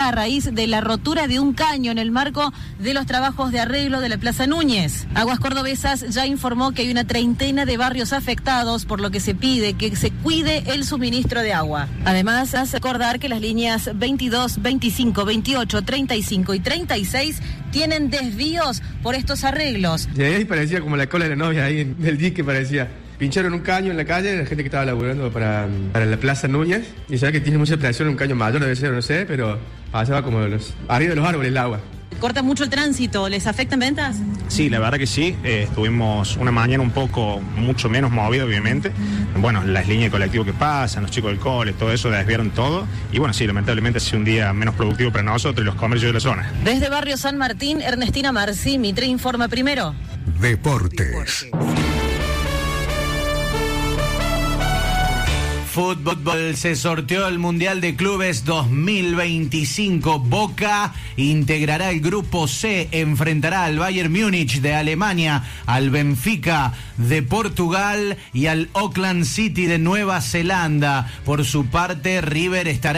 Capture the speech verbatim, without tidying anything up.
a raíz de la rotura de un caño en el marco de los trabajos de arreglo de la Plaza Núñez. Aguas Cordobesas ya informó que hay una treintena de barrios afectados, por lo que se pide que se cuide el suministro de agua. Además, hace acordar que las líneas veintidós, veinticinco, veintiocho, treinta y cinco y treinta y seis tienen desvíos por estos arreglos. Y ahí parecía como la cola de la novia ahí en el dique, parecía. Pincharon un caño en la calle, la gente que estaba laburando para, para la Plaza Núñez, y sabe que tiene mucha presión, un caño mayor debe ser, no sé, pero pasaba como los, arriba de los árboles el agua. ¿Corta mucho el tránsito? ¿Les afectan ventas? Sí, la verdad que sí. Eh, estuvimos una mañana un poco, mucho menos movido, obviamente. Bueno, las líneas de colectivo que pasan, los chicos del cole, todo eso desviaron todo. Y bueno, sí, lamentablemente ha sido un día menos productivo para nosotros y los comercios de la zona. Desde Barrio San Martín, Ernestina Marci, Mitre informa primero. Deportes. Fútbol, se sorteó el Mundial de Clubes dos mil veinticinco. Boca integrará el grupo C, enfrentará al Bayern Múnich de Alemania, al Benfica de Portugal y al Auckland City de Nueva Zelanda. Por su parte, River estará